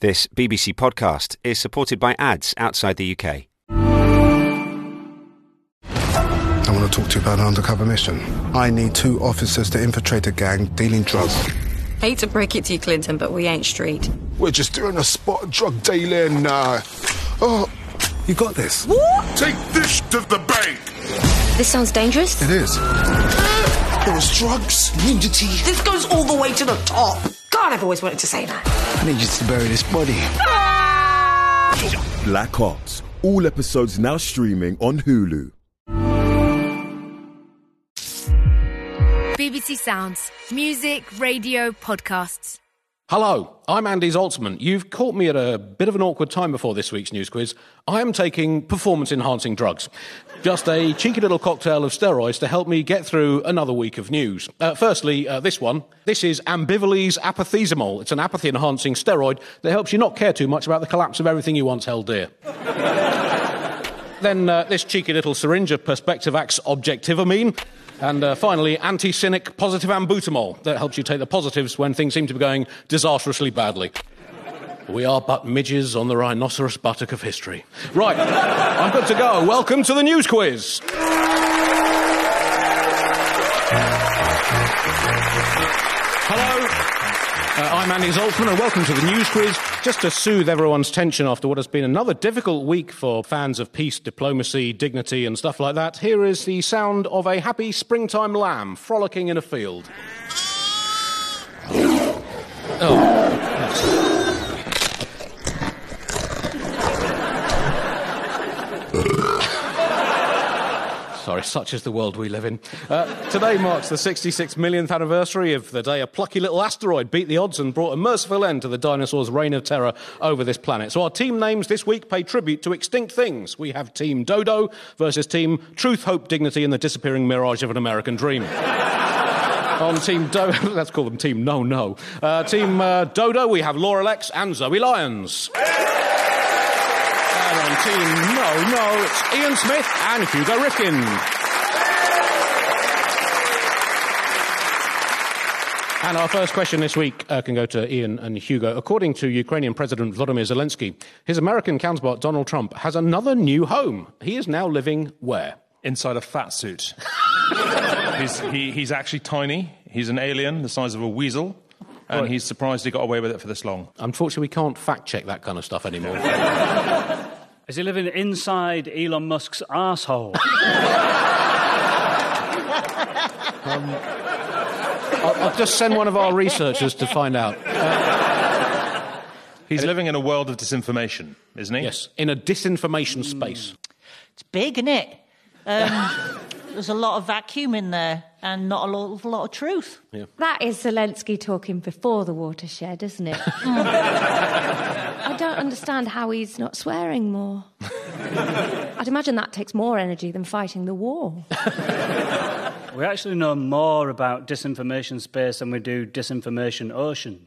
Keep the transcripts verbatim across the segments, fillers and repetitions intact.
This B B C podcast is supported by ads outside the U K. I want to talk to you about an undercover mission. I need two officers to infiltrate a gang dealing drugs. Hate to break it to you, Clinton, but we ain't street. We're just doing a spot drug dealing. Uh, oh, you got this. What? Take this to the bank. This sounds dangerous. It is. There was drugs, nudity. This goes all the way to the top. God, I've always wanted to say that. I need you to bury this body. Black Ops. All episodes now streaming on Hulu. B B C Sounds. Music, radio, podcasts. Hello, I'm Andy Zaltzman. You've caught me at a bit of an awkward time before this week's news quiz. I am taking performance-enhancing drugs. Just a cheeky little cocktail of steroids to help me get through another week of news. Uh, firstly, uh, this one. This is Ambivalese Apathizamol. It's an apathy-enhancing steroid that helps you not care too much about the collapse of everything you once held dear. Then uh, this cheeky little syringe of Perspectivax Objectivamine. And uh, finally, anti-cynic positive ambutamol that helps you take the positives when things seem to be going disastrously badly. We are but midges on the rhinoceros buttock of history. Right, I'm good to go. Welcome to the news quiz. Hello. Uh, I'm Andy Zaltzman, and welcome to the news quiz. Just to soothe everyone's tension after what has been another difficult week for fans of peace, diplomacy, dignity and stuff like that, here is the sound of a happy springtime lamb frolicking in a field. Oh. Sorry, such is the world we live in. Uh, today marks the sixty-six millionth anniversary of the day a plucky little asteroid beat the odds and brought a merciful end to the dinosaurs' reign of terror over this planet. So our team names this week pay tribute to extinct things. We have Team Dodo versus Team Truth, Hope, Dignity and the Disappearing Mirage of an American Dream. On Team Dodo, let's call them Team No No. Uh, team uh, Dodo, we have Laura Lex and Zoe Lyons. And on Team No No, it's Ian Smith and Hugo Rifkin. And our first question this week uh, can go to Ian and Hugo. According to Ukrainian President Volodymyr Zelensky, his American counterpart Donald Trump has another new home. He is now living where? Inside a fat suit. he's, he, he's actually tiny. He's an alien the size of a weasel. And right. He's surprised he got away with it for this long. Unfortunately, we can't fact-check that kind of stuff anymore. Is he living inside Elon Musk's arsehole? um, I'll, I'll just send one of our researchers to find out. Uh, He's living in a world of disinformation, isn't he? Yes, in a disinformation mm. space. It's big, isn't it? Um, there's a lot of vacuum in there and not a lot, a lot of truth. Yeah. That is Zelensky talking before the watershed, isn't it? I don't understand how he's not swearing more. I'd imagine that takes more energy than fighting the war. We actually know more about disinformation space than we do disinformation oceans.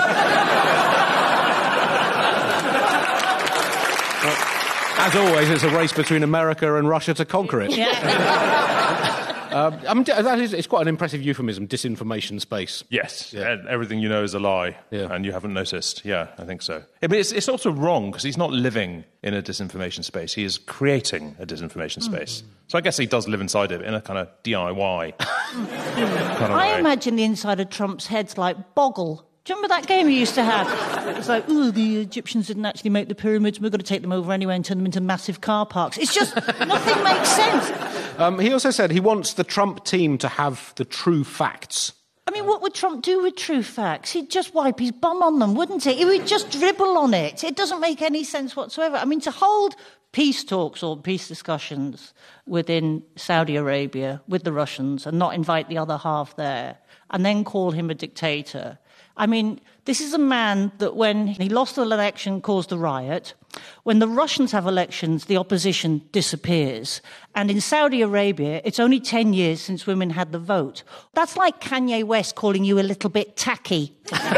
As always, it's a race between America and Russia to conquer it. Yeah. um, I mean, that is, it's quite an impressive euphemism, disinformation space. Yes, yeah. Everything you know is a lie, yeah. And you haven't noticed. Yeah, I think so. I mean, it's, it's also wrong, because he's not living in a disinformation space. He is creating a disinformation space. Mm. So I guess he does live inside it in a kind of D I Y kind of I way. imagine the inside of Trump's head's like Boggle. Do you remember that game you used to have? It's like, oh, the Egyptians didn't actually make the pyramids. We've got to take them over anyway and turn them into massive car parks. It's just, nothing makes sense. Um, he also said he wants the Trump team to have the true facts. I mean, what would Trump do with true facts? He'd just wipe his bum on them, wouldn't he? He would just dribble on it. It doesn't make any sense whatsoever. I mean, to hold peace talks or peace discussions within Saudi Arabia with the Russians and not invite the other half there and then call him a dictator. I mean, this is a man that when he lost the election caused a riot. When the Russians have elections, the opposition disappears. And in Saudi Arabia, it's only ten years since women had the vote. That's like Kanye West calling you a little bit tacky.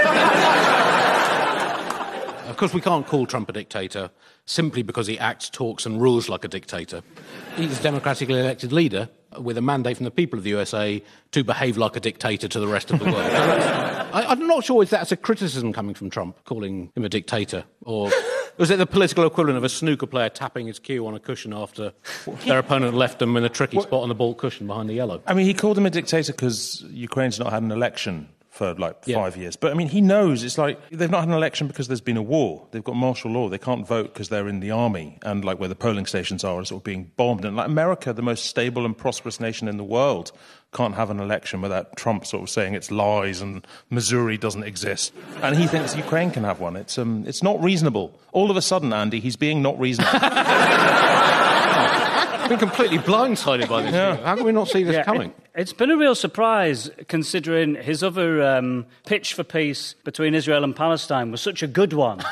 Of course, we can't call Trump a dictator simply because he acts, talks and rules like a dictator. He's a democratically elected leader with a mandate from the people of the U S A to behave like a dictator to the rest of the world. I, I'm not sure if that's a criticism coming from Trump, calling him a dictator, or was it the political equivalent of a snooker player tapping his cue on a cushion after their opponent left them in a tricky what? spot on the ball cushion behind the yellow? I mean, he called him a dictator because Ukraine's not had an election for like yeah. five years. But, I mean, he knows it's like they've not had an election because there's been a war. They've got martial law. They can't vote because they're in the army and, like, where the polling stations are, are sort of being bombed. And, like, America, the most stable and prosperous nation in the world, can't have an election without Trump sort of saying it's lies and Missouri doesn't exist. And he thinks Ukraine can have one. It's, um, it's not reasonable. All of a sudden, Andy, he's being not reasonable. I've been completely blindsided by this. Yeah. How can we not see this yeah, coming? It, it's been a real surprise, considering his other um, pitch for peace between Israel and Palestine was such a good one.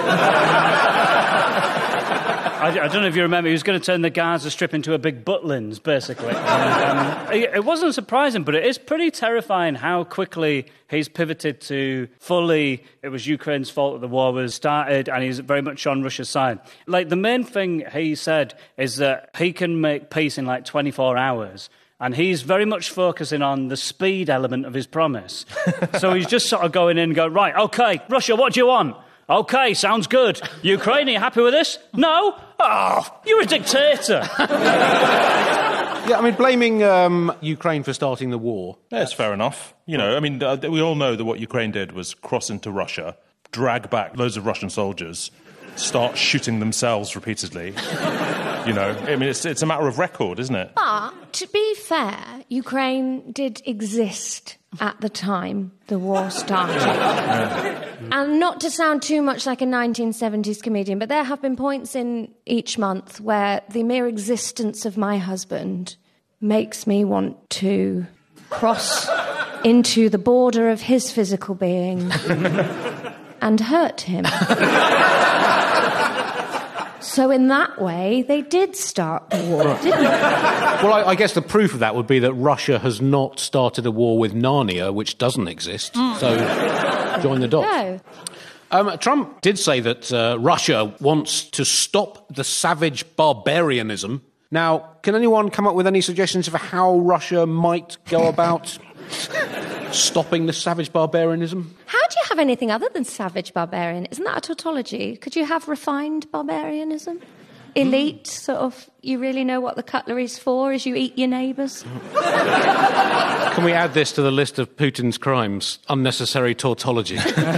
I, I don't know if you remember, he was going to turn the Gaza Strip into a big Butlins, basically. And, um, it, it wasn't surprising, but it is pretty terrifying how quickly he's pivoted to fully, it was Ukraine's fault that the war was started, and he's very much on Russia's side. Like, the main thing he said is that he can make peace in, like, twenty-four hours. And he's very much focusing on the speed element of his promise. So he's just sort of going in and going, right, OK, Russia, what do you want? OK, sounds good. Ukraine, are you happy with this? No? Oh, you're a dictator. Yeah, I mean, blaming um, Ukraine for starting the war. That's fair enough. You know, I mean, uh, we all know that what Ukraine did was cross into Russia, drag back loads of Russian soldiers, start shooting themselves repeatedly. You know, I mean, it's, it's a matter of record, isn't it? But, to be fair, Ukraine did exist at the time the war started. Yeah. And not to sound too much like a nineteen seventies comedian, but there have been points in each month where the mere existence of my husband makes me want to cross into the border of his physical being and hurt him. So in that way, they did start the war, didn't they? Well, I, I guess the proof of that would be that Russia has not started a war with Narnia, which doesn't exist. Mm. So join the dots. No. Um, Trump did say that uh, Russia wants to stop the savage barbarianism. Now, can anyone come up with any suggestions of how Russia might go about stopping the savage barbarianism? How do you have anything other than savage barbarian? Isn't that a tautology? Could you have refined barbarianism? Elite, sort of, you really know what the cutlery's for as you eat your neighbours? Can we add this to the list of Putin's crimes? Unnecessary tautology.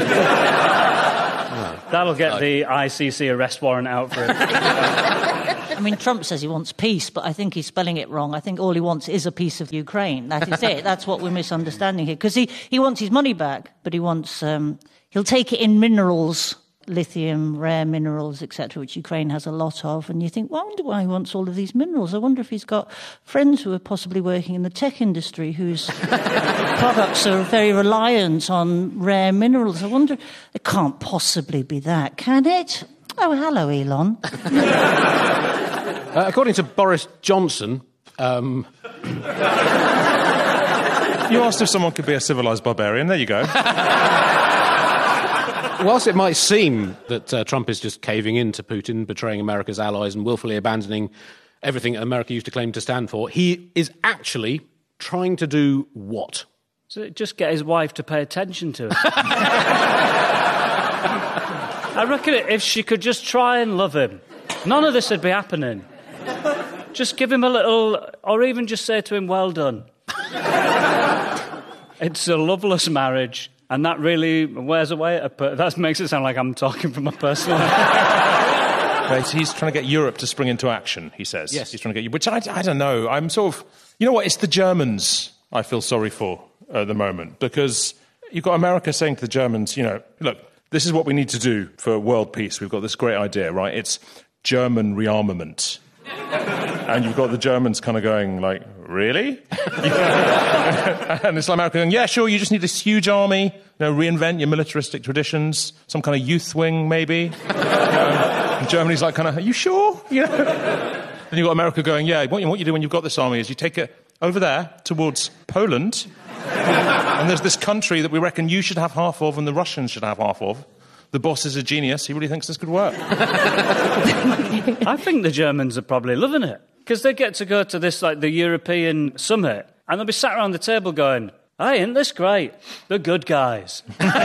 That'll get the I C C arrest warrant out for it. I mean, Trump says he wants peace, but I think he's spelling it wrong. I think all he wants is a piece of Ukraine. That is it. That's what we're misunderstanding here. Because he, he wants his money back, but he wants... Um, he'll take it in minerals, lithium, rare minerals, et cetera, which Ukraine has a lot of. And you think, well, I wonder why he wants all of these minerals. I wonder if he's got friends who are possibly working in the tech industry whose products are very reliant on rare minerals. I wonder... It can't possibly be that, can it? Oh, hello, Elon. Uh, according to Boris Johnson... Um... You asked if someone could be a civilised barbarian. There you go. Whilst it might seem that uh, Trump is just caving in to Putin, betraying America's allies and willfully abandoning everything America used to claim to stand for, he is actually trying to do what? So just get his wife to pay attention to it. I reckon if she could just try and love him, none of this would be happening. Just give him a little, or even just say to him, well done. It's a loveless marriage, and that really wears away at a... That makes it sound like I'm talking from a personal... Right, he's trying to get Europe to spring into action, he says. Yes. He's trying to get... Which I, I don't know. I'm sort of... You know what? It's the Germans I feel sorry for at the moment, because you've got America saying to the Germans, you know, look, this is what we need to do for world peace. We've got this great idea, right? It's German rearmament. And you've got the Germans kind of going, like, really? And it's like America going, yeah, sure, you just need this huge army, you know, reinvent your militaristic traditions, some kind of youth wing, maybe. You know, and Germany's like, kind of, are you sure? You know? Then you've got America going, yeah, what you, what you do when you've got this army is you take it over there towards Poland, and there's this country that we reckon you should have half of and the Russians should have half of. The boss is a genius. He really thinks this could work. I think the Germans are probably loving it, because they get to go to this, like, the European summit, and they'll be sat around the table going, Hey, isn't this great? The good guys.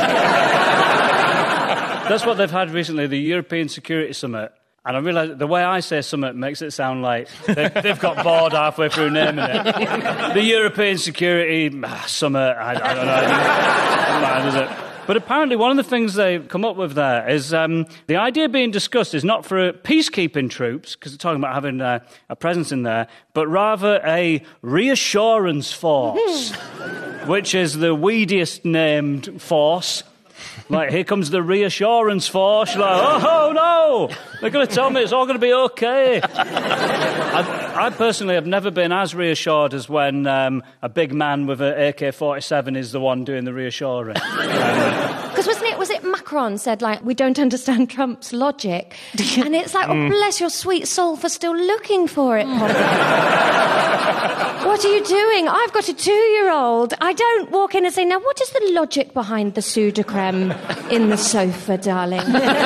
That's what they've had recently, the European Security Summit. And I realise the way I say summit makes it sound like they've, they've got bored halfway through naming it. The European Security ah, Summit, I, I don't know. It doesn't matter, does it? But apparently one of the things they've come up with there is um, the idea being discussed is not for peacekeeping troops, because they're talking about having uh, a presence in there, but rather a reassurance force, which is the weediest named force. Like, here comes the reassurance force. You're like, oh, no, they're going to tell me it's all going to be okay. I, I personally have never been as reassured as when um, a big man with an A K forty-seven is the one doing the reassuring. Because wasn't it, was it Macron said, like, we don't understand Trump's logic? And it's like, oh, bless your sweet soul for still looking for it, Poppy. What are you doing? I've got a two-year-old. I don't walk in and say, now, what is the logic behind the Sudocrem in the sofa, darling?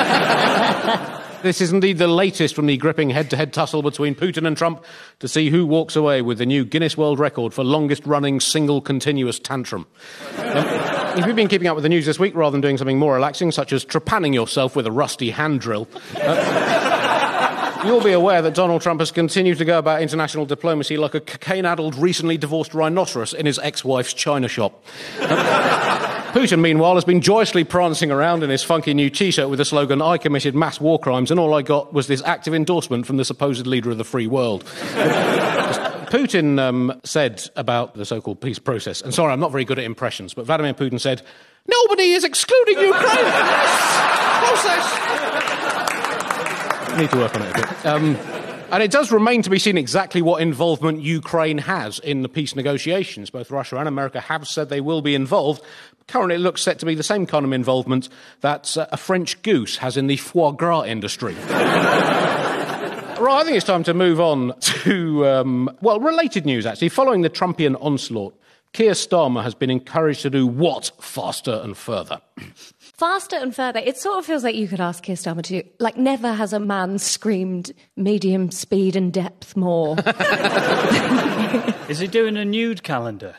This is indeed the latest from the gripping head-to-head tussle between Putin and Trump to see who walks away with the new Guinness World Record for longest-running single continuous tantrum. Um, if you've been keeping up with the news this week rather than doing something more relaxing, such as trepanning yourself with a rusty hand drill, uh, you'll be aware that Donald Trump has continued to go about international diplomacy like a cocaine-addled, recently divorced rhinoceros in his ex-wife's china shop. Um, Putin, meanwhile, has been joyously prancing around in his funky new T-shirt with the slogan, I committed mass war crimes, and all I got was this active endorsement from the supposed leader of the free world. Putin um, said about the so-called peace process, and sorry, I'm not very good at impressions, but Vladimir Putin said, nobody is excluding Ukraine from this process. Need to work on it a bit. Um, And it does remain to be seen exactly what involvement Ukraine has in the peace negotiations. Both Russia and America have said they will be involved. Currently, it looks set to be the same kind of involvement that uh, a French goose has in the foie gras industry. Right, I think it's time to move on to, um, well, related news, actually. Following the Trumpian onslaught, Keir Starmer has been encouraged to do what faster and further? Faster and further. It sort of feels like you could ask Keir Starmer to do, like, never has a man screamed medium speed and depth more. Is he doing a nude calendar?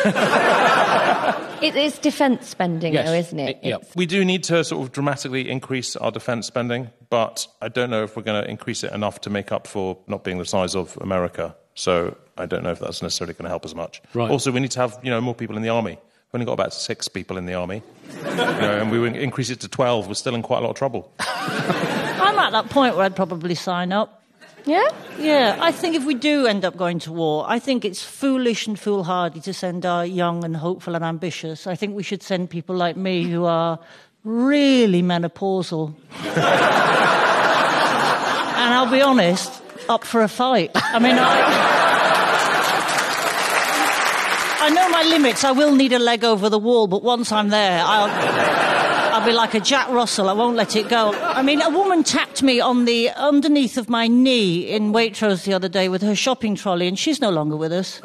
It is defence spending, yes. though, isn't it? it yeah. We do need to sort of dramatically increase our defence spending, but I don't know if we're going to increase it enough to make up for not being the size of America. So I don't know if that's necessarily going to help as much. Right. Also, we need to have, you know, more people in the army. We've only got about six people in the army. You know, and we would increase it to twelve. We're still in quite a lot of trouble. I'm at that point where I'd probably sign up. Yeah? Yeah, I think if we do end up going to war, I think it's foolish and foolhardy to send our young and hopeful and ambitious. I think we should send people like me who are really menopausal. And I'll be honest, up for a fight. I mean, I... I know my limits. I will need a leg over the wall, but once I'm there, I'll, I'll be like a Jack Russell. I won't let it go. I mean, a woman tapped me on the underneath of my knee in Waitrose the other day with her shopping trolley, and she's no longer with us.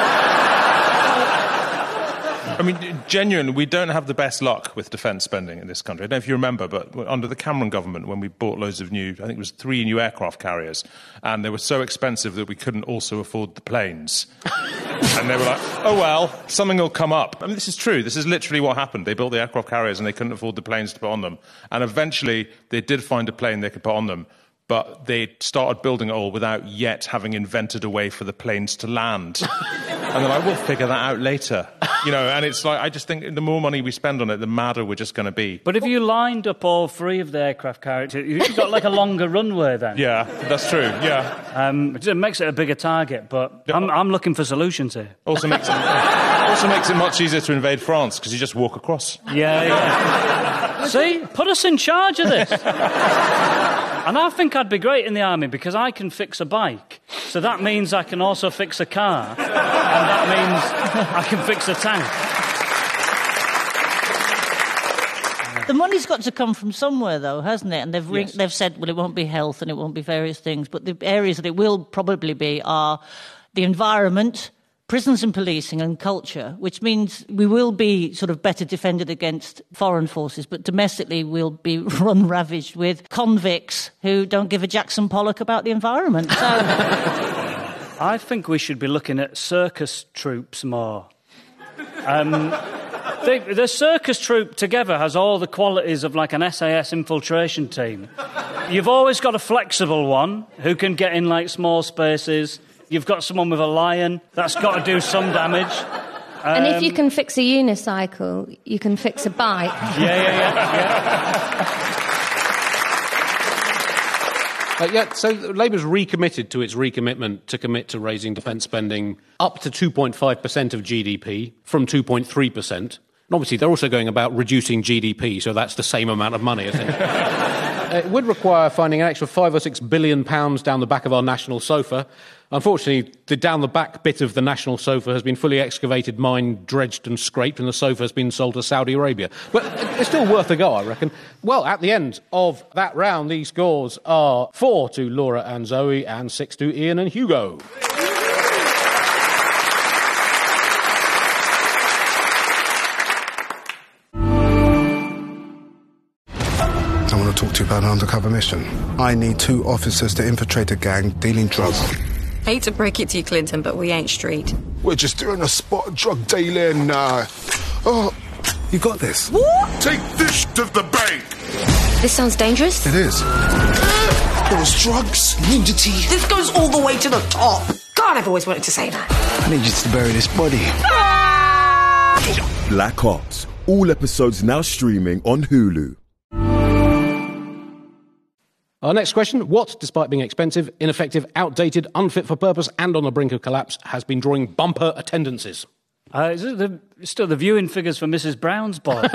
I mean, genuinely, we don't have the best luck with defence spending in this country. I don't know if you remember, but under the Cameron government, when we bought loads of new, I think it was three new aircraft carriers, and they were so expensive that we couldn't also afford the planes. And they were like, oh, well, something will come up. I mean, this is true. This is literally what happened. They built the aircraft carriers and they couldn't afford the planes to put on them. And eventually, they did find a plane they could put on them. But they started building it all without yet having invented a way for the planes to land. And they're like, we'll figure that out later. You know, and it's like, I just think the more money we spend on it, the madder we're just going to be. But if you lined up all three of the aircraft carriers, you've got like a longer runway then. Yeah, that's true, yeah. Um, it makes it a bigger target, but I'm, I'm looking for solutions here. Also makes it, also makes it much easier to invade France, because you just walk across. Yeah, yeah. See, put us in charge of this. And I think I'd be great in the army because I can fix a bike. So that means I can also fix a car. And that means I can fix a tank. The money's got to come from somewhere, though, hasn't it? And they've re- Yes. they've said, well, it won't be health and it won't be various things. But the areas that it will probably be are the environment, prisons and policing, and culture, which means we will be sort of better defended against foreign forces, but domestically we'll be run ravaged with convicts who don't give a Jackson Pollock about the environment. So I think we should be looking at circus troops more. Um, they, the circus troupe together has all the qualities of like an S A S infiltration team. You've always got a flexible one who can get in like small spaces. You've got someone with a lion that's got to do some damage. And Um, if you can fix a unicycle, you can fix a bike. Yeah, yeah, yeah. yeah. Uh, yeah, so Labour's recommitted to its recommitment to commit to raising defence spending up to two point five percent of G D P from two point three percent. And obviously they're also going about reducing G D P, so that's the same amount of money, essentially. uh, it would require finding an extra five or six billion pounds down the back of our national sofa. Unfortunately, the down the back bit of the national sofa has been fully excavated, mined, dredged and scraped, and the sofa has been sold to Saudi Arabia. But it's still worth a go, I reckon. Well, at the end of that round, these scores are four to Laura and Zoe and six to Ian and Hugo. I want to talk to you about an undercover mission. I need two officers to infiltrate a gang dealing drugs. Hate to break it to you, Clinton, but we ain't street. We're just doing a spot drug dealing. Uh, oh, You got this. What? take this to the bank. This sounds dangerous. It is. There was drugs, nudity. This goes all the way to the top. God, I've always wanted to say that. I need you to bury this body. Black Ops. All episodes now streaming on Hulu. Our next question. What, despite being expensive, ineffective, outdated, unfit for purpose and on the brink of collapse, has been drawing bumper attendances? Uh, is it the, still the viewing figures for Missus Brown's Boy?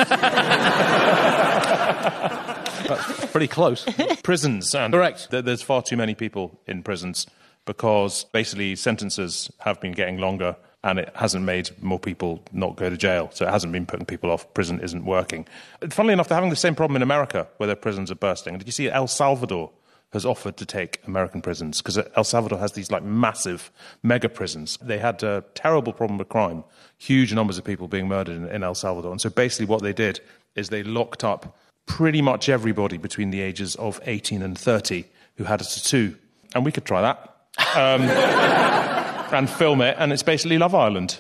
That's pretty close. Prisons. And Correct. th- there's far too many people in prisons because basically sentences have been getting longer and it hasn't made more people not go to jail. So it hasn't been putting people off. Prison isn't working. Funnily enough, they're having the same problem in America where their prisons are bursting. Did you see El Salvador has offered to take American prisons? Because El Salvador has these like massive mega prisons. They had a terrible problem with crime. Huge numbers of people being murdered in, in El Salvador. And so basically what they did is they locked up pretty much everybody between the ages of eighteen and thirty who had a tattoo. And we could try that. Um, and film it, and it's basically Love Island.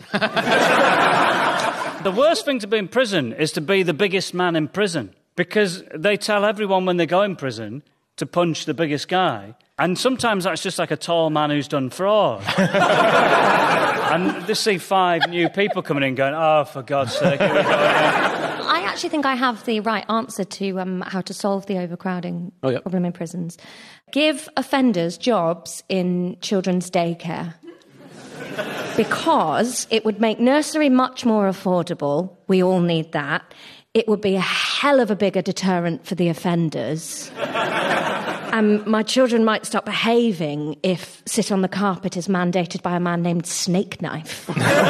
The worst thing to be in prison is to be the biggest man in prison, because they tell everyone when they go in prison to punch the biggest guy, and sometimes that's just like a tall man who's done fraud. And they see five new people coming in going, oh, for God's sake, here we go again. I actually think I have the right answer to um, how to solve the overcrowding Oh, yeah. problem in prisons. Give offenders jobs in children's daycare. Because it would make nursery much more affordable. We all need that. It would be a hell of a bigger deterrent for the offenders. Um, my children might stop behaving if sit on the carpet is mandated by a man named Snake Knife.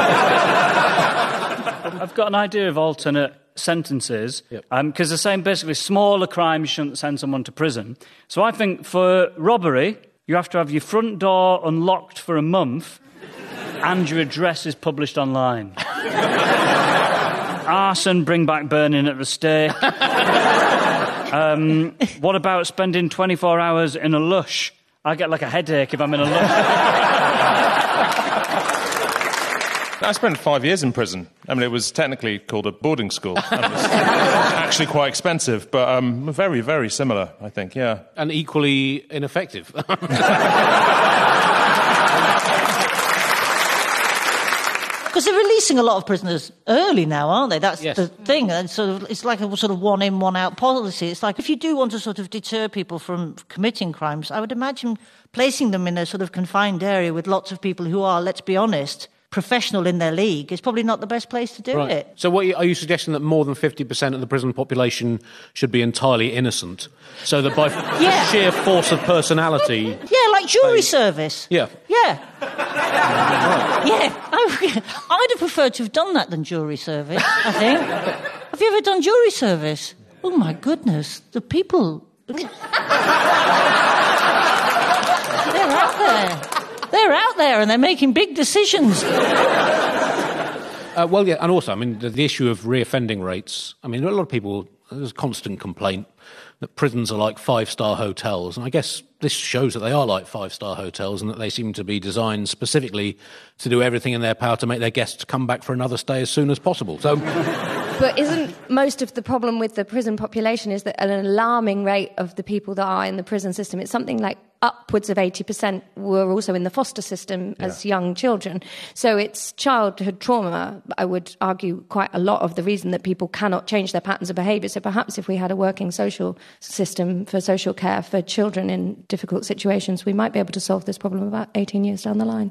I've got an idea of alternate sentences, because Yep. um, they're saying basically smaller crimes shouldn't send someone to prison. So I think for robbery, you have to have your front door unlocked for a month and your address is published online. Arson, bring back burning at the stake. Um, what about spending twenty-four hours in a lush? I get like a headache if I'm in a lush. I spent five years in prison. I mean, it was technically called a boarding school. And it was actually quite expensive, but um, very, very similar, I think, yeah. And equally ineffective. Because they're releasing a lot of prisoners early now, aren't they? That's Yes. the thing. And sort of, it's like a sort of one in, one out policy. It's like if you do want to sort of deter people from committing crimes, I would imagine placing them in a sort of confined area with lots of people who are, let's be honest, professional in their league is probably not the best place to do Right. it. So what, are you suggesting that more than fifty percent of the prison population should be entirely innocent? So that by Yeah. sheer force of personality... Yeah, like jury service. Yeah. Yeah. Yeah. I, I'd have preferred to have done that than jury service, I think. Have you ever done jury service? Oh, my goodness. The people... They're out there. They're out there and they're making big decisions. Uh, well, yeah, and also, I mean, the, the issue of reoffending rates. I mean, a lot of people there's a constant complaint that prisons are like five-star hotels. And I guess this shows that they are like five-star hotels and that they seem to be designed specifically to do everything in their power to make their guests come back for another stay as soon as possible. So... But isn't most of the problem with the prison population is that an alarming rate of the people that are in the prison system, it's something like upwards of eighty percent were also in the foster system as yeah. young children. So it's childhood trauma, I would argue, quite a lot of the reason that people cannot change their patterns of behaviour. So perhaps if we had a working social system for social care for children in difficult situations, we might be able to solve this problem about eighteen years down the line.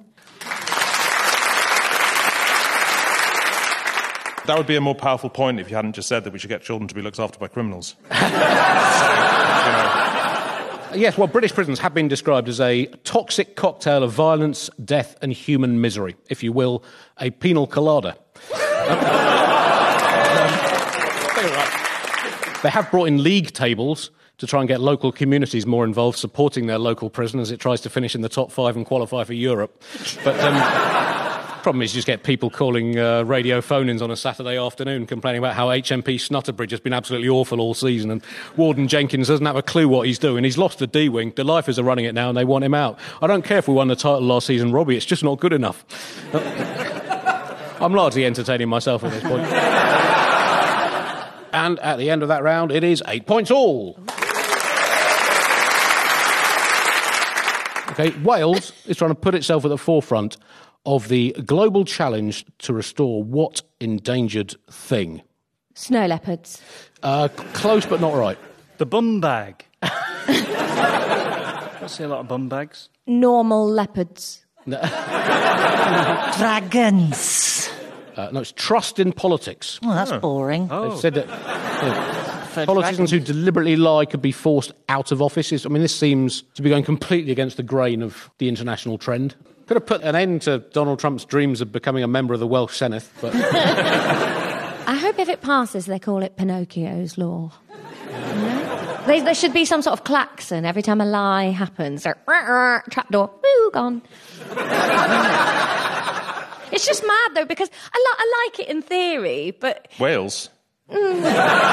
That would be a more powerful point if you hadn't just said that we should get children to be looked after by criminals. so, you know. Yes, well, British prisons have been described as a toxic cocktail of violence, death and human misery. If you will, a penal colada. They have brought in league tables to try and get local communities more involved, supporting their local prison as it tries to finish in the top five and qualify for Europe. But... Um, problem is you just get people calling uh, radio phone-ins on a Saturday afternoon complaining about how H M P Snutterbridge has been absolutely awful all season and Warden Jenkins doesn't have a clue what he's doing. He's lost the D-wing, the Lifers are running it now and they want him out. I don't care if we won the title last season, Robbie, it's just not good enough. I'm largely entertaining myself at this point. And at the end of that round, it is eight points all. Okay, Wales is trying to put itself at the forefront of the global challenge to restore what endangered thing? Snow leopards. Uh, close but not right. The bum bag. I see a lot of bum bags. Normal leopards. Dragons. Uh, no, it's trust in politics. Oh, that's oh. boring. Oh. They've said that uh, politicians dragons. who deliberately lie could be forced out of offices. I mean, this seems to be going completely against the grain of the international trend. Could have put an end to Donald Trump's dreams of becoming a member of the Welsh Senate, but... I hope if it passes, they call it Pinocchio's law. You know? They, there should be some sort of klaxon every time a lie happens. Or, trapdoor, woo, gone. It's just mad, though, because I, li- I like it in theory, but... Wales? Mm.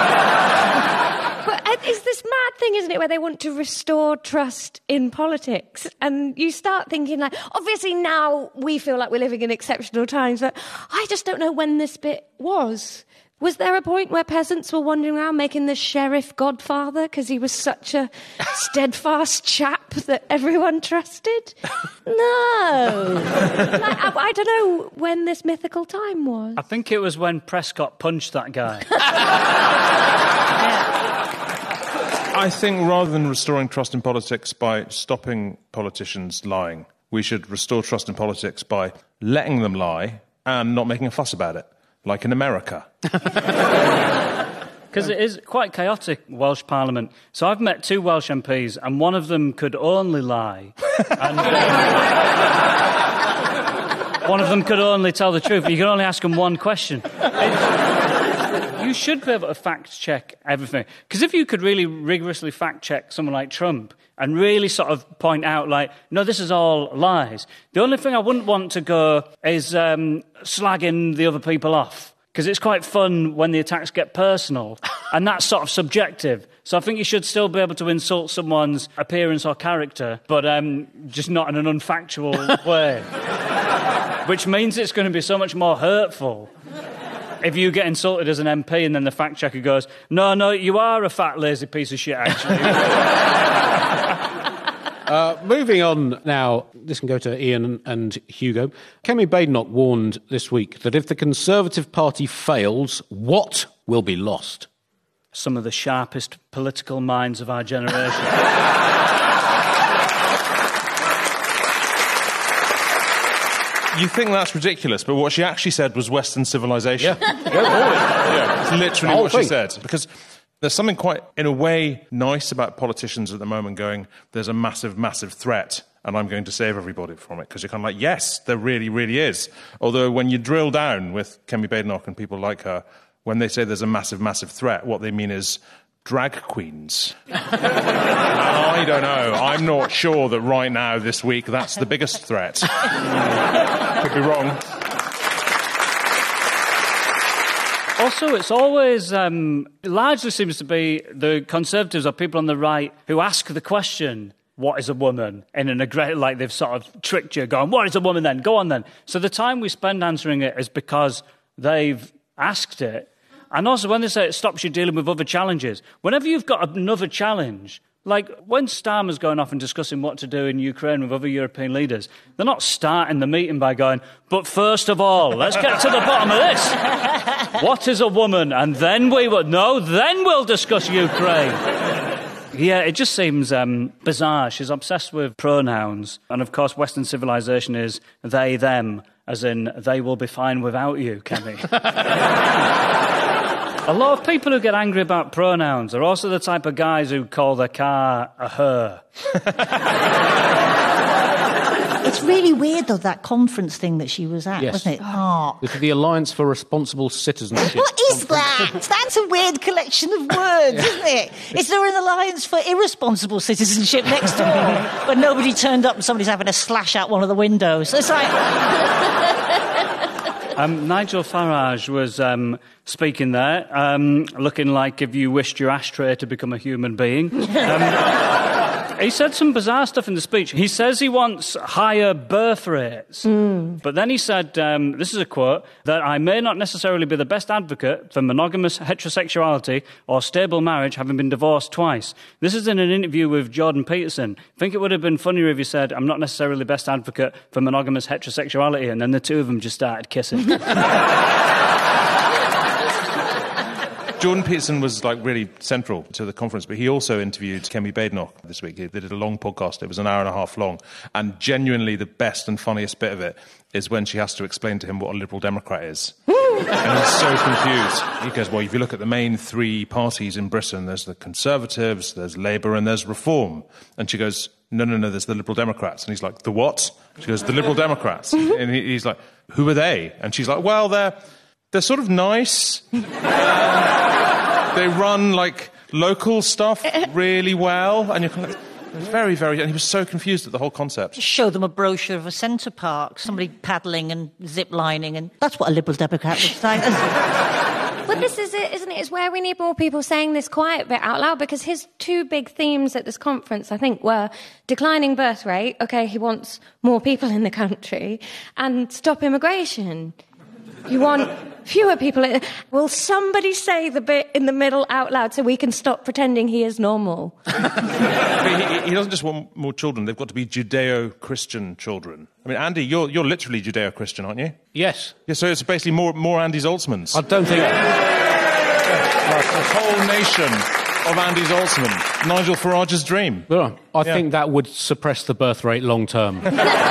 But it's this mad thing, isn't it, where they want to restore trust in politics. And you start thinking, like, obviously now we feel like we're living in exceptional times, but I just don't know when this bit was. Was there a point where peasants were wandering around making the sheriff godfather because he was such a steadfast chap that everyone trusted? No. Like, I, I don't know when this mythical time was. I think it was when Prescott punched that guy. I think rather than restoring trust in politics by stopping politicians lying, we should restore trust in politics by letting them lie and not making a fuss about it. Like in America. Because it is quite chaotic, Welsh Parliament. So I've met two Welsh M Ps, and one of them could only lie. And um, one of them could only tell the truth. You can only ask them one question. It, you should be able to fact-check everything. Because if you could really rigorously fact-check someone like Trump and really sort of point out, like, no, this is all lies. The only thing I wouldn't want to go is um, slagging the other people off, because it's quite fun when the attacks get personal, and that's sort of subjective. So I think you should still be able to insult someone's appearance or character, but um, just not in an unfactual way, which means it's going to be so much more hurtful. If you get insulted as an M P and then the fact-checker goes, no, no, you are a fat, lazy piece of shit, actually. uh, moving on now, this can go to Ian and Hugo. Kemi Badenoch warned this week that if the Conservative Party fails, what will be lost? Some of the sharpest political minds of our generation. You think that's ridiculous, but what she actually said was Western civilization. Yeah, yeah it's literally what thing. she said. Because there's something quite, in a way, nice about politicians at the moment going, there's a massive, massive threat, and I'm going to save everybody from it. Because you're kind of like, yes, there really, really is. Although when you drill down with Kemi Badenoch and people like her, when they say there's a massive, massive threat, what they mean is drag queens. I don't know. I'm not sure that right now, this week, that's the biggest threat. Could be wrong. Also, it's always, um, it largely seems to be the Conservatives or people on the right who ask the question, what is a woman? In an aggressive, like they've sort of tricked you, going, what is a woman then? Go on then. So the time we spend answering it is because they've asked it. And also when they say it stops you dealing with other challenges, whenever you've got another challenge, like when Starmer's going off and discussing what to do in Ukraine with other European leaders, they're not starting the meeting by going, but first of all, let's get to the bottom of this. What is a woman? And then we will, no, then we'll discuss Ukraine. Yeah, it just seems um, bizarre. She's obsessed with pronouns. And, of course, Western civilization is they, them, as in they will be fine without you, Kemi. A lot of people who get angry about pronouns are also the type of guys who call their car a her. It's really weird, though, that conference thing that she was at, Yes. wasn't it? Oh. This is the Alliance for Responsible Citizenship. What is that? That's a weird collection of words, isn't it? Is there an alliance for irresponsible citizenship next door? But nobody turned up and somebody's having to slash out one of the windows. It's like... um, Nigel Farage was um, speaking there, um, looking like if you wished your ashtray to become a human being. Um, He said some bizarre stuff in the speech. He says he wants higher birth rates. Mm. But then he said, um, this is a quote, that I may not necessarily be the best advocate for monogamous heterosexuality or stable marriage, having been divorced twice. This is in an interview with Jordan Peterson. I think it would have been funnier if he said, I'm not necessarily the best advocate for monogamous heterosexuality, and then the two of them just started kissing. Jordan Peterson was like really central to the conference, but he also interviewed Kemi Badenoch this week. They did a long podcast. It was an hour and a half long. And genuinely the best and funniest bit of it is when she has to explain to him what a Liberal Democrat is. And he's so confused. He goes, well, if you look at the main three parties in Britain, there's the Conservatives, there's Labour, and there's Reform. And she goes, no, no, no, there's the Liberal Democrats. And he's like, the what? She goes, the Liberal Democrats. And he, he's like, who are they? And she's like, well, they're... They're sort of nice. Um, they run, like, local stuff really well. And you're kind of very, very... And he was so confused at the whole concept. Just show them a brochure of a centre park, somebody paddling and zip-lining, and that's what a Liberal Democrat looks like. But this is it, isn't it? It's where we need more people saying this quiet bit out loud, because his two big themes at this conference, I think, were declining birth rate. OK, he wants more people in the country. And stop immigration. You want fewer people. Will somebody say the bit in the middle out loud so we can stop pretending he is normal? he, he doesn't just want more children. They've got to be Judeo-Christian children. I mean, Andy, you're, you're literally Judeo-Christian, aren't you? Yes. Yeah, so it's basically more, more Andy Zaltzmans. I don't think... A whole nation of Andy Zaltzman. Nigel Farage's dream. Yeah, I yeah. think that would suppress the birth rate long term.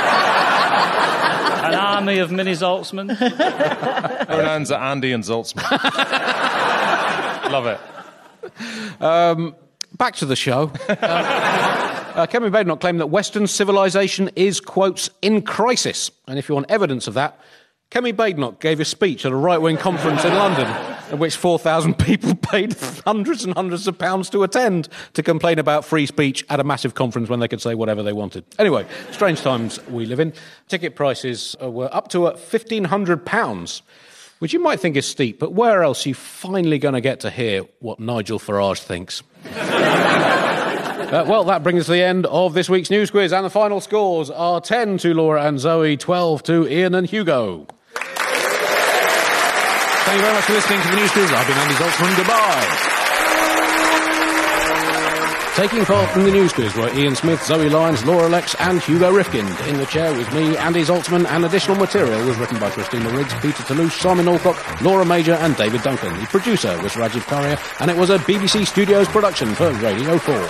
An army of mini Zaltzman. Pronouns are Andy and Zaltzman. Love it. Um, back to the show. Uh, uh, Kemi Badenoch claimed that Western civilization is, quotes, in crisis. And if you want evidence of that, Kemi Badenoch gave a speech at a right-wing conference in London, at which four thousand people paid hundreds and hundreds of pounds to attend to complain about free speech at a massive conference when they could say whatever they wanted. Anyway, strange times we live in. Ticket prices uh, were up to uh, fifteen hundred pounds, which you might think is steep, but where else are you finally going to get to hear what Nigel Farage thinks? Uh, well, that brings us to the end of this week's news quiz, and the final scores are ten to Laura and Zoe, twelve to Ian and Hugo. Thank you very much for listening to the news quiz. I've been Andy Zaltzman. Goodbye. Taking part in the news quiz were Ian Smith, Zoe Lyons, Laura Lex and Hugo Rifkind. In the chair was me, Andy Zaltzman, and additional material was written by Christina Riggs, Peter Toulouche, Simon Alcock, Laura Major and David Duncan. The producer was Rajiv Karia, and it was a B B C Studios production for Radio four.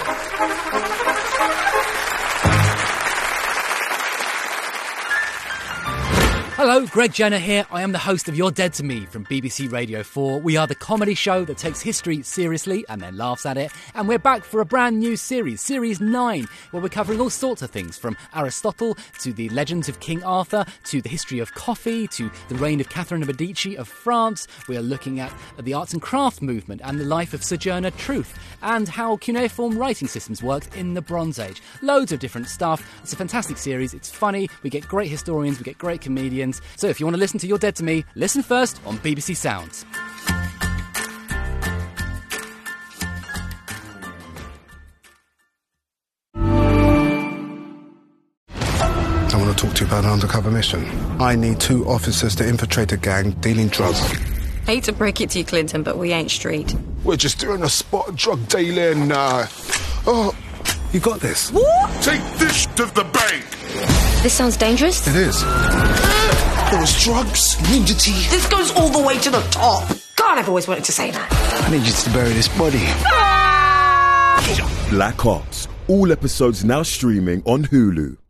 Hello, Greg Jenner here. I am the host of You're Dead to Me from B B C Radio four. We are the comedy show that takes history seriously and then laughs at it. And we're back for a brand new series, Series nine, where we're covering all sorts of things, from Aristotle to the legends of King Arthur to the history of coffee to the reign of Catherine of Medici of France. We are looking at the arts and craft movement and the life of Sojourner Truth and how cuneiform writing systems worked in the Bronze Age. Loads of different stuff. It's a fantastic series. It's funny. We get great historians. We get great comedians. So if you want to listen to You're Dead to Me, listen first on B B C Sounds. to talk to you about an undercover mission. I need two officers to infiltrate a gang dealing drugs. Hate to break it to you, Clinton, but we ain't street. We're just doing a spot drug dealing. Uh, oh, You got this. What? take this to the bank. This sounds dangerous. It is. There was drugs, nudity. This goes all the way to the top. God, I've always wanted to say that. I need you to bury this body. Black Ops. All episodes now streaming on Hulu.